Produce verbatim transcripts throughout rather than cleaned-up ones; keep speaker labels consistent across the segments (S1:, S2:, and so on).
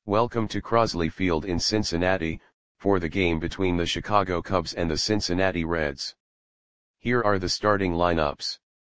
S1: Welcome to Crosley Field in Cincinnati, for the game between the Chicago Cubs and the Cincinnati Reds. Here are the starting lineups.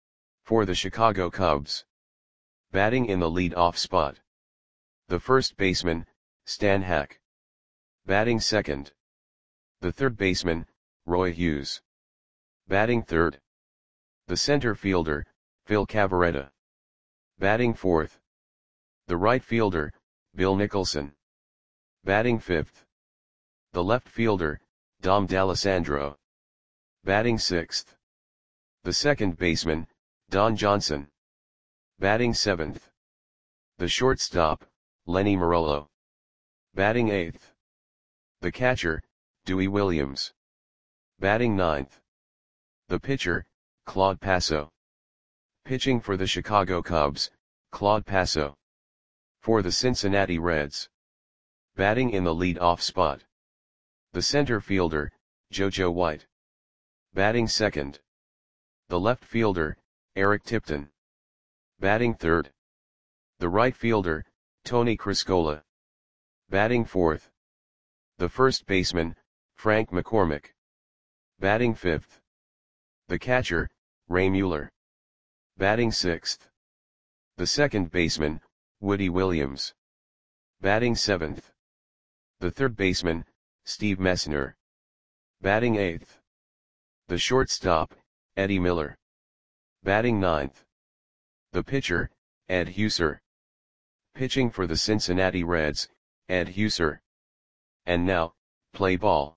S1: For the Chicago Cubs. Batting in the lead-off spot. The first baseman, Stan Hack. Batting second. The third baseman, Roy Hughes. Batting third. The center fielder, Phil Cavarretta. Batting fourth. The right fielder, Bill Nicholson. Batting fifth. The left fielder, Dom D'Alessandro. Batting sixth. The second baseman, Don Johnson. Batting seventh. The shortstop, Lenny Marolo. Batting eighth. The catcher, Dewey Williams. Batting ninth. The pitcher, Claude Passo. Pitching for the Chicago Cubs, Claude Passo. For the Cincinnati Reds. Batting in the lead-off spot. The center fielder, JoJo White. Batting second. The left fielder, Eric Tipton. Batting third. The right fielder, Tony Criscola. Batting fourth. The first baseman, Frank McCormick. Batting fifth. The catcher, Ray Mueller. Batting sixth. The second baseman, Woody Williams. Batting seventh. The third baseman, Steve Messner. Batting eighth. The shortstop, Eddie Miller. Batting ninth. The pitcher, Ed Huser. Pitching for the Cincinnati Reds, Ed Huser. And now, play ball.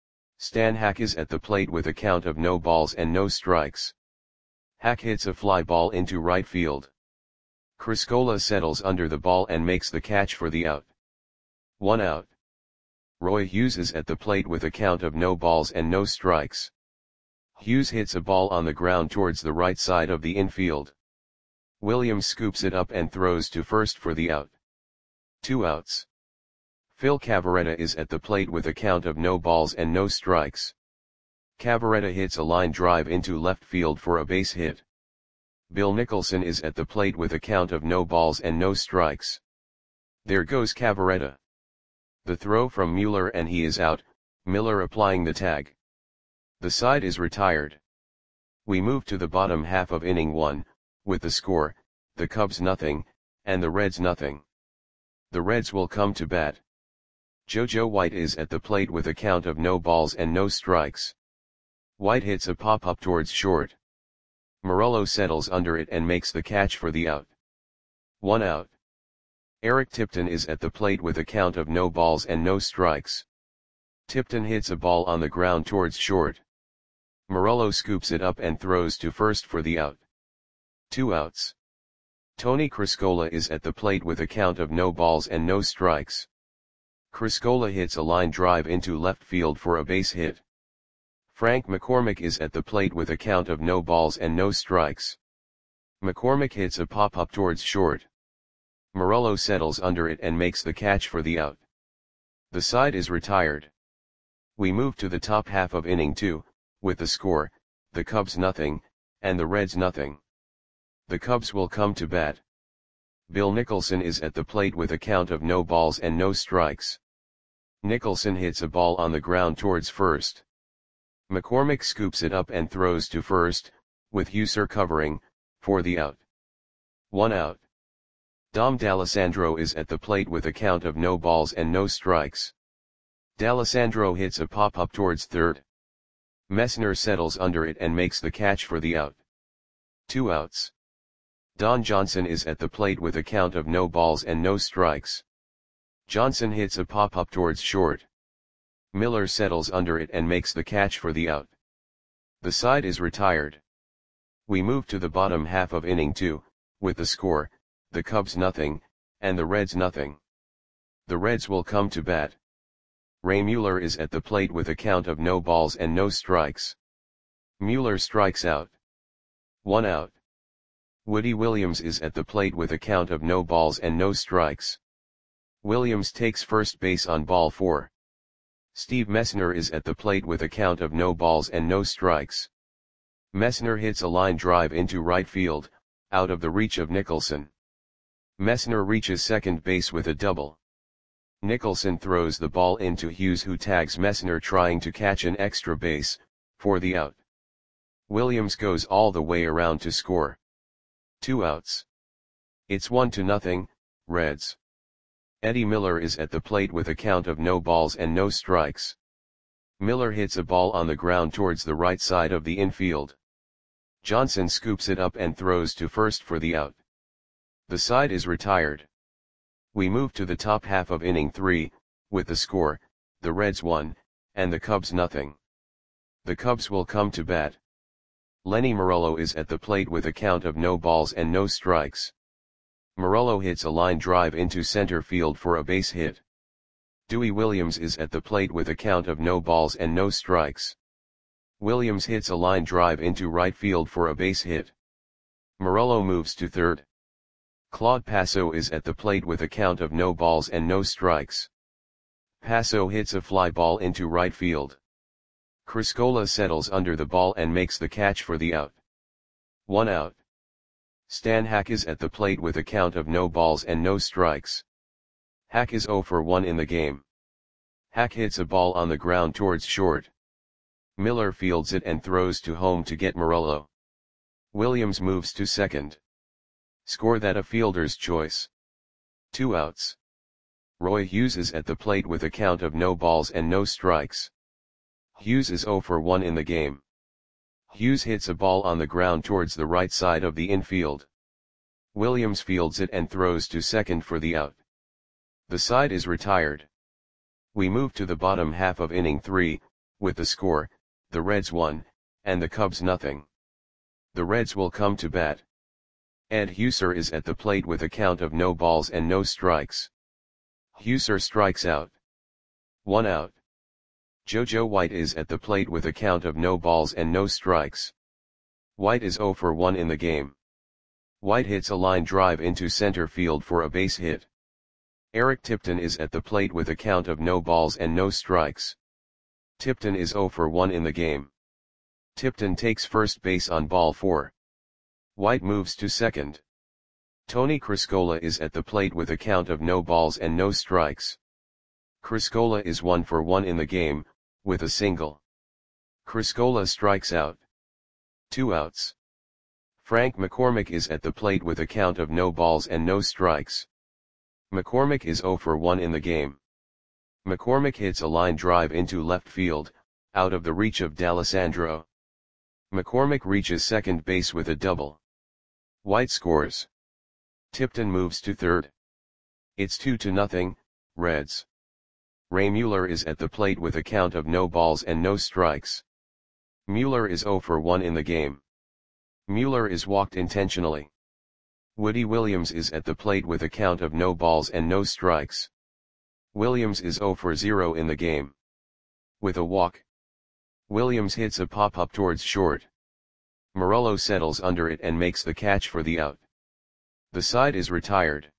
S1: Stan Hack is at the plate with a count of no balls and no strikes. Hack hits a fly ball into right field. Criscola settles under the ball and makes the catch for the out. One out. Roy Hughes is at the plate with a count of no balls and no strikes. Hughes hits a ball on the ground towards the right side of the infield. Williams scoops it up and throws to first for the out. Two outs. Phil Cavarretta is at the plate with a count of no balls and no strikes. Cavarretta hits a line drive into left field for a base hit. Bill Nicholson is at the plate with a count of no balls and no strikes. There goes Cavarretta. The throw from Mueller and he is out, Miller applying the tag. The side is retired. We move to the bottom half of inning one, with the score, the Cubs nothing, and the Reds nothing. The Reds will come to bat. JoJo White is at the plate with a count of no balls and no strikes. White hits a pop-up towards short. Marolo settles under it and makes the catch for the out. One out. Eric Tipton is at the plate with a count of no balls and no strikes. Tipton hits a ball on the ground towards short. Marolo scoops it up and throws to first for the out. Two outs. Tony Criscola is at the plate with a count of no balls and no strikes. Criscola hits a line drive into left field for a base hit. Frank McCormick is at the plate with a count of no balls and no strikes. McCormick hits a pop-up towards short. Marolo settles under it and makes the catch for the out. The side is retired. We move to the top half of inning two, with the score, the Cubs nothing, and the Reds nothing. The Cubs will come to bat. Bill Nicholson is at the plate with a count of no balls and no strikes. Nicholson hits a ball on the ground towards first. McCormick scoops it up and throws to first, with Huser covering, for the out. One out. Dom D'Alessandro is at the plate with a count of no balls and no strikes. D'Alessandro hits a pop-up towards third. Messner settles under it and makes the catch for the out. Two outs. Don Johnson is at the plate with a count of no balls and no strikes. Johnson hits a pop-up towards short. Miller settles under it and makes the catch for the out. The side is retired. We move to the bottom half of inning two, with the score, the Cubs nothing, and the Reds nothing. The Reds will come to bat. Ray Mueller is at the plate with a count of no balls and no strikes. Mueller strikes out. One out. Woody Williams is at the plate with a count of no balls and no strikes. Williams takes first base on ball four. Steve Messner is at the plate with a count of no balls and no strikes. Messner hits a line drive into right field, out of the reach of Nicholson. Messner reaches second base with a double. Nicholson throws the ball into Hughes, who tags Messner trying to catch an extra base, for the out. Williams goes all the way around to score. Two outs. It's one to nothing, Reds. Eddie Miller is at the plate with a count of no balls and no strikes. Miller hits a ball on the ground towards the right side of the infield. Johnson scoops it up and throws to first for the out. The side is retired. We move to the top half of inning three, with the score, the Reds one, and the Cubs nothing. The Cubs will come to bat. Lenny Morello is at the plate with a count of no balls and no strikes. Morello hits a line drive into center field for a base hit. Dewey Williams is at the plate with a count of no balls and no strikes. Williams hits a line drive into right field for a base hit. Morello moves to third. Claude Passo is at the plate with a count of no balls and no strikes. Passo hits a fly ball into right field. Criscola settles under the ball and makes the catch for the out. One out. Stan Hack is at the plate with a count of no balls and no strikes. Hack is oh for one in the game. Hack hits a ball on the ground towards short. Miller fields it and throws to home to get Morello. Williams moves to second. Score that a fielder's choice. Two outs. Roy Hughes is at the plate with a count of no balls and no strikes. Hughes is oh for one in the game. Hughes hits a ball on the ground towards the right side of the infield. Williams fields it and throws to second for the out. The side is retired. We move to the bottom half of inning three, with the score, the Reds one, and the Cubs nothing. The Reds will come to bat. Ed Huser is at the plate with a count of no balls and no strikes. Huser strikes out. One out. JoJo White is at the plate with a count of no balls and no strikes. White is oh for one in the game. White hits a line drive into center field for a base hit. Eric Tipton is at the plate with a count of no balls and no strikes. Tipton is oh for one in the game. Tipton takes first base on ball four. White moves to second. Tony Criscola is at the plate with a count of no balls and no strikes. Criscola is one for one in the game, with a single. Criscola strikes out. Two outs. Frank McCormick is at the plate with a count of no balls and no strikes. McCormick is oh for one in the game. McCormick hits a line drive into left field, out of the reach of D'Alessandro. McCormick reaches second base with a double. White scores. Tipton moves to third. It's two to nothing, Reds. Ray Mueller is at the plate with a count of no balls and no strikes. Mueller is oh for one in the game. Mueller is walked intentionally. Woody Williams is at the plate with a count of no balls and no strikes. Williams is oh for zero in the game. With a walk. Williams hits a pop-up towards short. Morello settles under it and makes the catch for the out. The side is retired.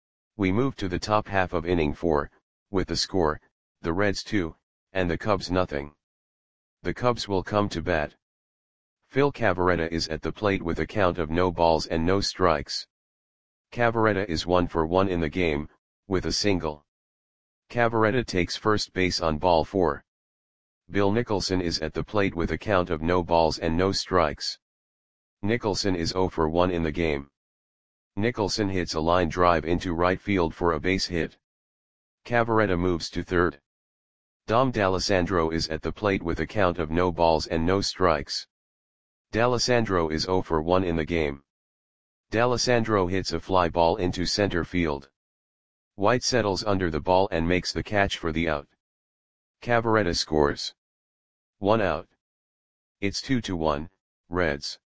S1: We move to the top half of inning four, with the score, the Reds two, and the Cubs nothing. The Cubs will come to bat. Phil Cavarretta is at the plate with a count of no balls and no strikes. Cavarretta is one for one in the game, with a single. Cavarretta takes first base on ball four. Bill Nicholson is at the plate with a count of no balls and no strikes. Nicholson is oh for one in the game. Nicholson hits a line drive into right field for a base hit. Cavarretta moves to third. Dom D'Alessandro is at the plate with a count of no balls and no strikes. D'Alessandro is oh for one in the game. D'Alessandro hits a fly ball into center field. White settles under the ball and makes the catch for the out. Cavarretta scores. One out. It's two to one, Reds.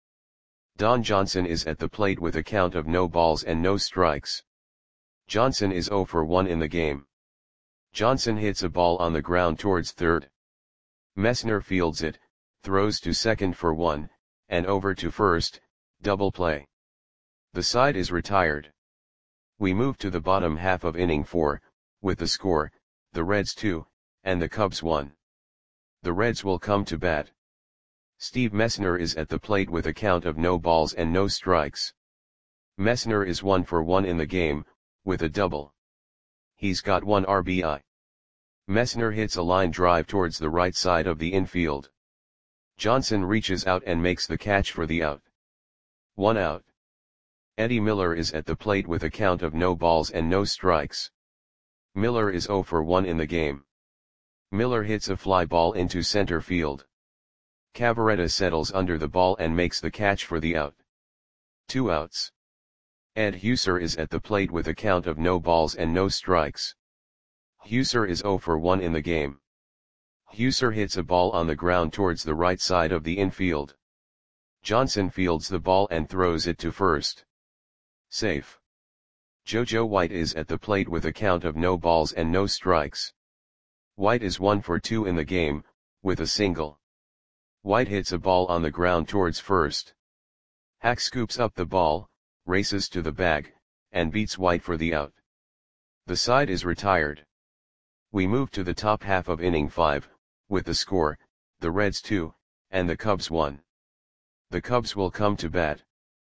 S1: Don Johnson is at the plate with a count of no balls and no strikes. Johnson is oh for one in the game. Johnson hits a ball on the ground towards third. Messner fields it, throws to second for one, and over to first, double play. The side is retired. We move to the bottom half of inning four, with the score, the Reds two, and the Cubs one. The Reds will come to bat. Steve Messner is at the plate with a count of no balls and no strikes. Messner is one for one in the game, with a double. He's got one R B I. Messner hits a line drive towards the right side of the infield. Johnson reaches out and makes the catch for the out. One out. Eddie Miller is at the plate with a count of no balls and no strikes. Miller is zero for one in the game. Miller hits a fly ball into center field. Cavarretta settles under the ball and makes the catch for the out. Two outs. Ed Huser is at the plate with a count of no balls and no strikes. Huser is zero for one in the game. Huser hits a ball on the ground towards the right side of the infield. Johnson fields the ball and throws it to first. Safe. JoJo White is at the plate with a count of no balls and no strikes. White is one for two in the game, with a single. White hits a ball on the ground towards first. Hack scoops up the ball, races to the bag, and beats White for the out. The side is retired. We move to the top half of inning five, with the score, the Reds two, and the Cubs one. The Cubs will come to bat.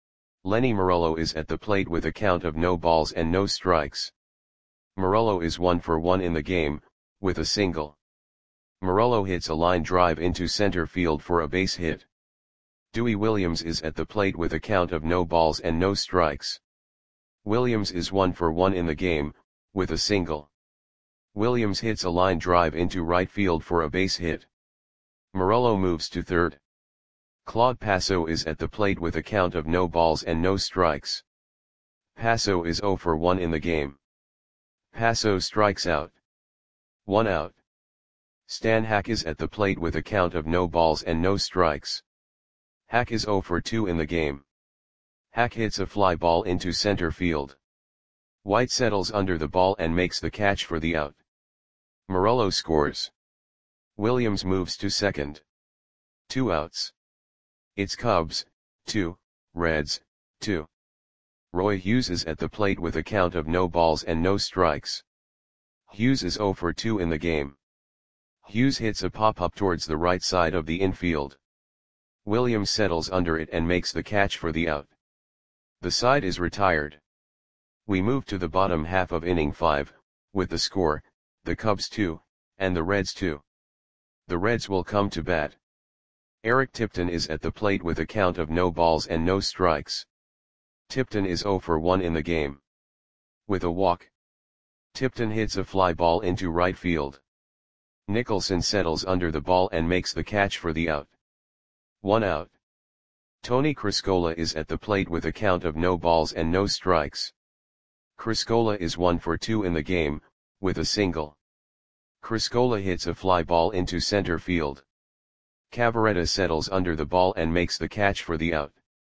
S1: Lenny Morello is at the plate with a count of no balls and no strikes. Morello is one for one in the game, with a single. Morello hits a line drive into center field for a base hit. Dewey Williams is at the plate with a count of no balls and no strikes. Williams is one for one in the game, with a single. Williams hits a line drive into right field for a base hit. Morello moves to third. Claude Passo is at the plate with a count of no balls and no strikes. Passo is zero for one in the game. Passo strikes out. One out. Stan Hack is at the plate with a count of no balls and no strikes. Hack is zero for two in the game. Hack hits a fly ball into center field. White settles under the ball and makes the catch for the out. Morello scores. Williams moves to second. Two outs. It's Cubs, two, Reds, two. Roy Hughes is at the plate with a count of no balls and no strikes. Hughes is zero for two in the game. Hughes hits a pop-up towards the right side of the infield. Williams settles under it and makes the catch for the out. The side is retired. We move to the bottom half of inning five, with the score, the Cubs two, and the Reds two. The Reds will come to bat. Eric Tipton is at the plate with a count of no balls and no strikes. Tipton is zero for one in the game. With a walk. Tipton hits a fly ball into right field. Nicholson settles under the ball and makes the catch for the out. One out. Tony Criscola is at the plate with a count of no balls and no strikes. Criscola is one for two in the game, with a single. Criscola hits a fly ball into center field. Cavarretta settles under the ball and makes the catch for the out.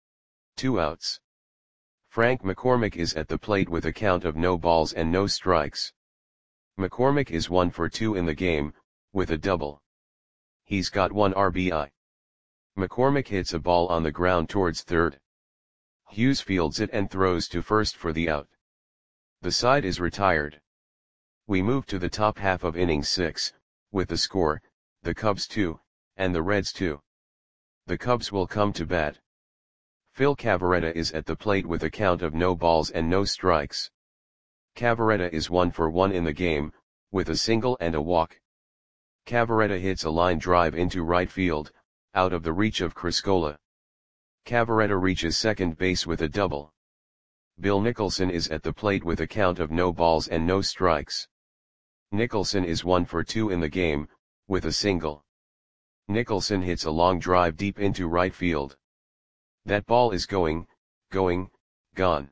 S1: Two outs. Frank McCormick is at the plate with a count of no balls and no strikes. McCormick is one for two in the game, with a double. He's got one R B I. McCormick hits a ball on the ground towards third. Hughes fields it and throws to first for the out. The side is retired. We move to the top half of inning six, with the score, the Cubs two, and the Reds two. The Cubs will come to bat. Phil Cavarretta is at the plate with a count of no balls and no strikes. Cavarretta is one for one in the game, with a single and a walk. Cavarretta hits a line drive into right field, out of the reach of Criscola. Cavarretta reaches second base with a double. Bill Nicholson is at the plate with a count of no balls and no strikes. Nicholson is one for two in the game, with a single. Nicholson hits a long drive deep into right field. That ball is going, going, gone.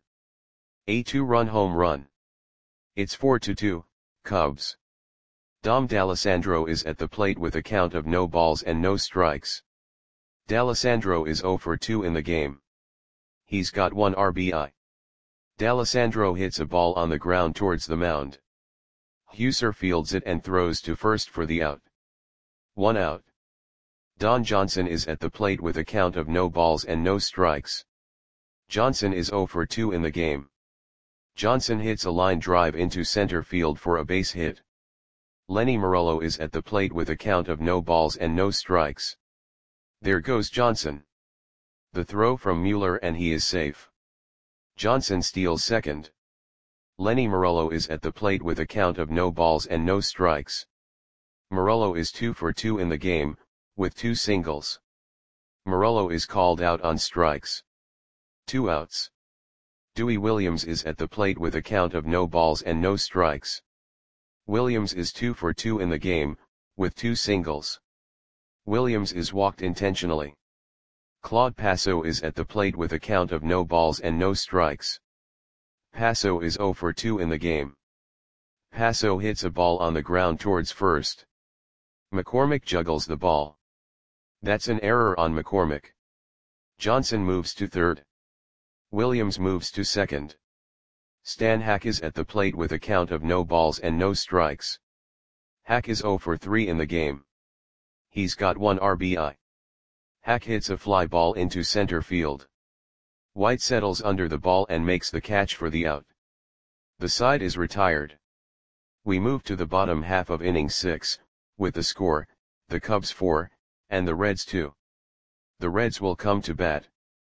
S1: A two-run home run. It's four to two, Cubs. Dom D'Alessandro is at the plate with a count of no balls and no strikes. D'Alessandro is zero for two in the game. He's got one R B I. D'Alessandro hits a ball on the ground towards the mound. Huser fields it and throws to first for the out. One out. Don Johnson is at the plate with a count of no balls and no strikes. Johnson is zero for two in the game. Johnson hits a line drive into center field for a base hit. Lenny Morello is at the plate with a count of no balls and no strikes. There goes Johnson. The throw from Mueller and he is safe. Johnson steals second. Lenny Morello is at the plate with a count of no balls and no strikes. Morello is two for two in the game, with two singles. Morello is called out on strikes. Two outs. Dewey Williams is at the plate with a count of no balls and no strikes. Williams is two for two in the game, with two singles. Williams is walked intentionally. Claude Passo is at the plate with a count of no balls and no strikes. Passo is zero for two in the game. Passo hits a ball on the ground towards first. McCormick juggles the ball. That's an error on McCormick. Johnson moves to third. Williams moves to second. Stan Hack is at the plate with a count of no balls and no strikes. Hack is zero for three in the game. He's got one R B I. Hack hits a fly ball into center field. White settles under the ball and makes the catch for the out. The side is retired. We move to the bottom half of inning six, with the score, the Cubs four, and the Reds two. The Reds will come to bat.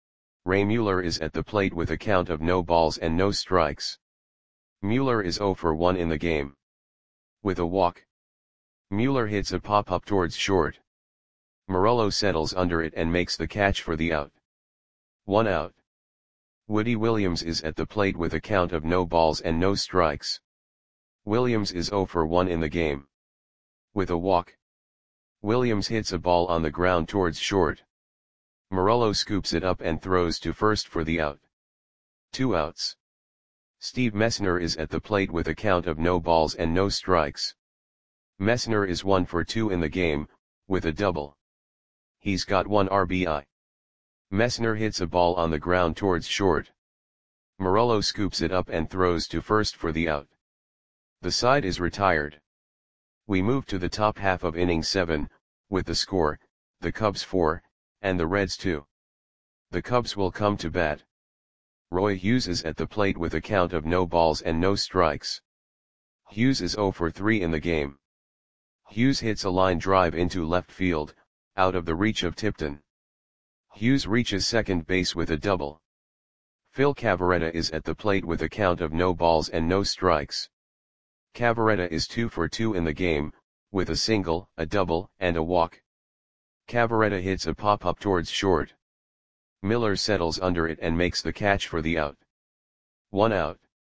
S1: Ray Mueller is at the plate with a count of no balls and no strikes. Mueller is zero for one in the game. With a walk. Mueller hits a pop-up towards short. Morello settles under it and makes the catch for the out. One out. Woody Williams is at the plate with a count of no balls and no strikes. Williams is zero for one in the game. With a walk. Williams hits a ball on the ground towards short. Morello scoops it up and throws to first for the out. Two outs. Steve Messner is at the plate with a count of no balls and no strikes. Messner is one for two in the game, with a double. He's got one R B I. Messner hits a ball on the ground towards short. Morello scoops it up and throws to first for the out. The side is retired. We move to the top half of inning seven, with the score, the Cubs four, and the Reds two. The Cubs will come to bat. Roy Hughes is at the plate with a count of no balls and no strikes. Hughes is zero for three in the game. Hughes hits a line drive into left field, out of the reach of Tipton. Hughes reaches second base with a double. Phil Cavarretta is at the plate with a count of no balls and no strikes. Cavarretta is two for two in the game, with a single, a double, and a walk. Cavarretta hits a pop-up towards short. Miller settles under it and makes the catch for the out. One out.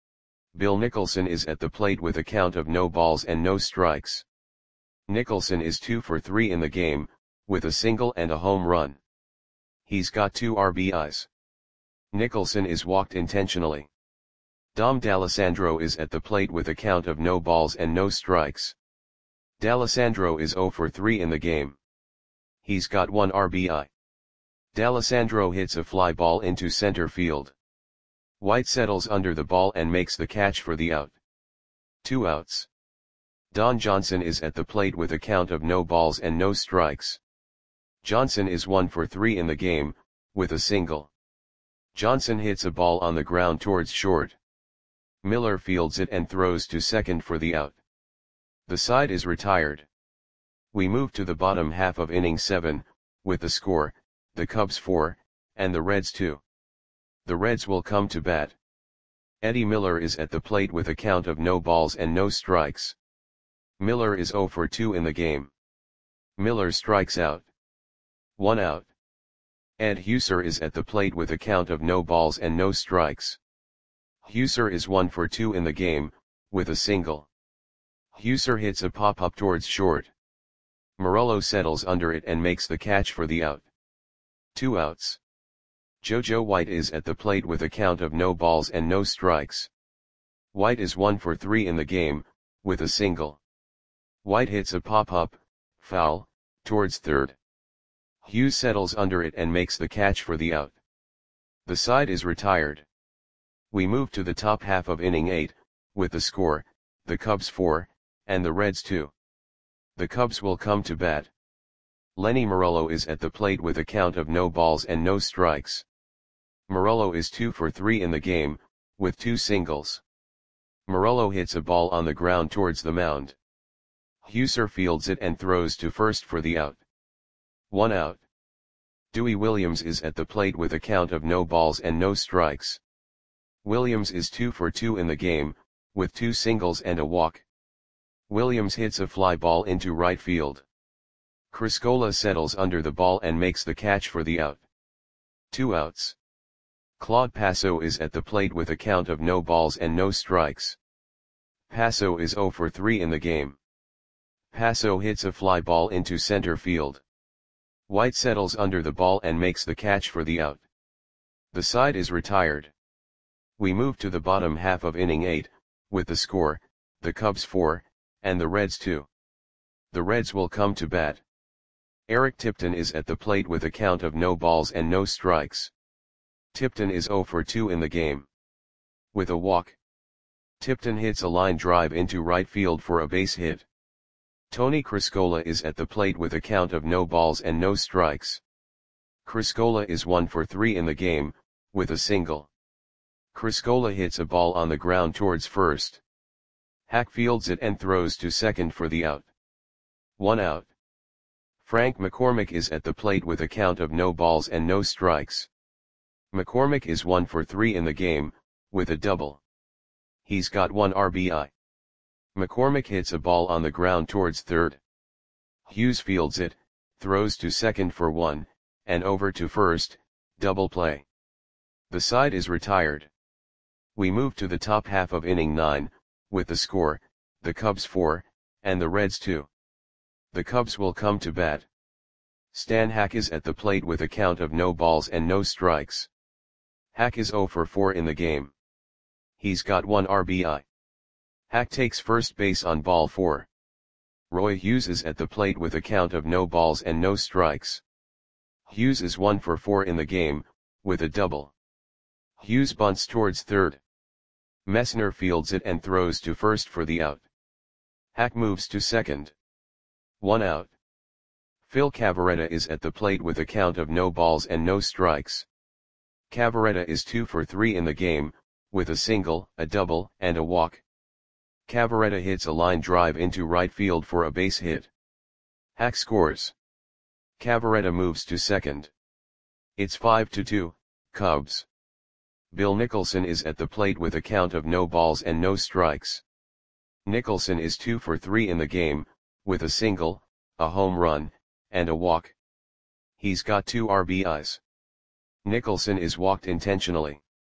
S1: Bill Nicholson is at the plate with a count of no balls and no strikes. Nicholson is two for three in the game, with a single and a home run. He's got two R B Is. Nicholson is walked intentionally. Dom D'Alessandro is at the plate with a count of no balls and no strikes. D'Alessandro is zero for three in the game. He's got one R B I. D'Alessandro hits a fly ball into center field. White settles under the ball and makes the catch for the out. Two outs. Don Johnson is at the plate with a count of no balls and no strikes. Johnson is one for three in the game, with a single. Johnson hits a ball on the ground towards short. Miller fields it and throws to second for the out. The side is retired. We move to the bottom half of inning seven, with the score, the Cubs four, and the Reds two. The Reds will come to bat. Eddie Miller is at the plate with a count of no balls and no strikes. Miller is zero for two in the game. Miller strikes out. One out. Ed Huser is at the plate with a count of no balls and no strikes. Huser is one for two in the game, with a single. Huser hits a pop-up towards short. Morello settles under it and makes the catch for the out. Two outs. JoJo White is at the plate with a count of no balls and no strikes. White is one for three in the game, with a single. White hits a pop-up, foul, towards third. Hughes settles under it and makes the catch for the out. The side is retired. We move to the top half of inning eight, with the score, the Cubs four, and the Reds two. The Cubs will come to bat. Lenny Morello is at the plate with a count of no balls and no strikes. Morello is two for three in the game, with two singles. Morello hits a ball on the ground towards the mound. Huser fields it and throws to first for the out. One out. Dewey Williams is at the plate with a count of no balls and no strikes. Williams is two for two in the game, with two singles and a walk. Williams hits a fly ball into right field. Criscola settles under the ball and makes the catch for the out. Two outs. Claude Passo is at the plate with a count of no balls and no strikes. Passo is zero for three in the game. Passo hits a fly ball into center field. White settles under the ball and makes the catch for the out. The side is retired. We move to the bottom half of inning eight, with the score, the Cubs four, and the Reds two. The Reds will come to bat. Eric Tipton is at the plate with a count of no balls and no strikes. Tipton is zero for two in the game. With a walk. Tipton hits a line drive into right field for a base hit. Tony Criscola is at the plate with a count of no balls and no strikes. Criscola is one for three in the game, with a single. Criscola hits a ball on the ground towards first. Hack fields it and throws to second for the out. One out. Frank McCormick is at the plate with a count of no balls and no strikes. McCormick is one for three in the game, with a double. He's got one R B I. McCormick hits a ball on the ground towards third. Hughes fields it, throws to second for one, and over to first, double play. The side is retired. We move to the top half of inning nine, with the score, the Cubs four, and the Reds two. The Cubs will come to bat. Stan Hack is at the plate with a count of no balls and no strikes. Hack is zero for four in the game. He's got one R B I. Hack takes first base on ball four. Roy Hughes is at the plate with a count of no balls and no strikes. Hughes is one for four in the game, with a double. Hughes bunts towards third. Messner fields it and throws to first for the out. Hack moves to second. One out. Phil Cavarretta is at the plate with a count of no balls and no strikes. Cavarretta is two for three in the game, with a single, a double, and a walk. Cavarretta hits a line drive into right field for a base hit. Hack scores. Cavarretta moves to second. It's five to two, Cubs. Bill Nicholson is at the plate with a count of no balls and no strikes. Nicholson is two for three in the game, with a single, a home run, and a walk. He's got two R B Is. Nicholson is walked intentionally.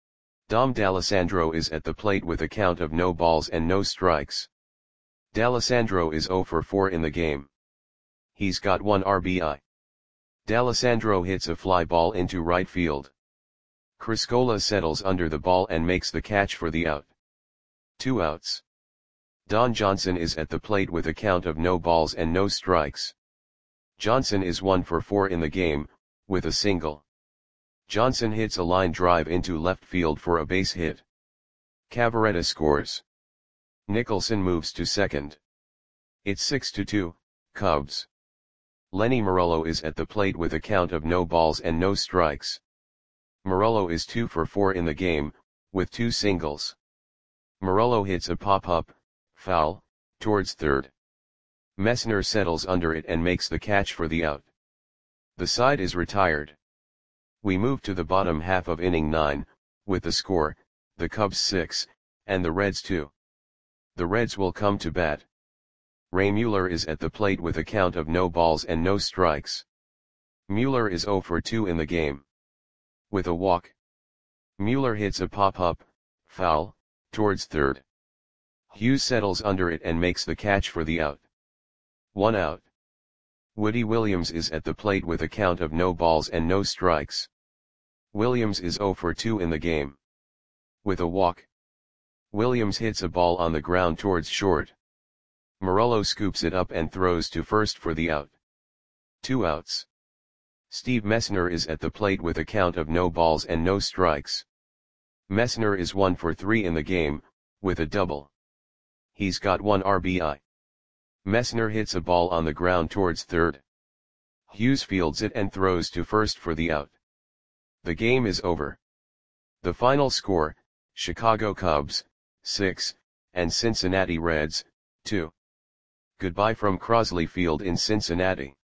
S1: Dom D'Alessandro is at the plate with a count of no balls and no strikes. D'Alessandro is zero for four in the game. He's got one R B I. D'Alessandro hits a fly ball into right field. Criscola settles under the ball and makes the catch for the out. Two outs. Don Johnson is at the plate with a count of no balls and no strikes. Johnson is one for four in the game, with a single. Johnson hits a line drive into left field for a base hit. Cavarretta scores. Nicholson moves to second. It's six to two, Cubs. Lenny Morello is at the plate with a count of no balls and no strikes. Morello is two for four in the game, with two singles. Morello hits a pop-up, foul, towards third. Messner settles under it and makes the catch for the out. The side is retired. We move to the bottom half of inning nine, with the score, the Cubs six, and the Reds two. The Reds will come to bat. Ray Mueller is at the plate with a count of no balls and no strikes. Mueller is zero for two in the game. With a walk. Mueller hits a pop-up, foul, towards third. Hughes settles under it and makes the catch for the out. One out. Woody Williams is at the plate with a count of no balls and no strikes. Williams is zero for two in the game. With a walk. Williams hits a ball on the ground towards short. Morello scoops it up and throws to first for the out. Two outs. Steve Messner is at the plate with a count of no balls and no strikes. Messner is one for three in the game, with a double. He's got one R B I. Messner hits a ball on the ground towards third. Hughes fields it and throws to first for the out. The game is over. The final score, Chicago Cubs, six, and Cincinnati Reds, two. Goodbye from Crosley Field in Cincinnati.